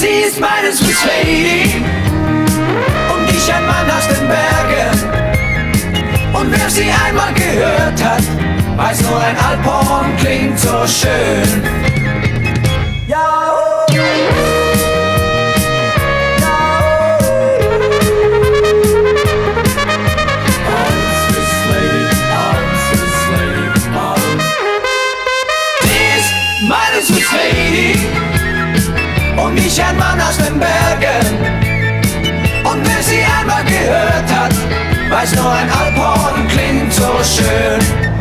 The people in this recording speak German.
Sie ist meine Swiss Lady und ich ein Mann aus den Bergen. Und wer sie einmal gehört hat, weiß nur, ein Alphorn klingt so schön. Ja, meine Swiss Lady und ich ein Mann aus den Bergen. Und wer sie einmal gehört hat, weiß nur, ein Alphorn klingt so schön.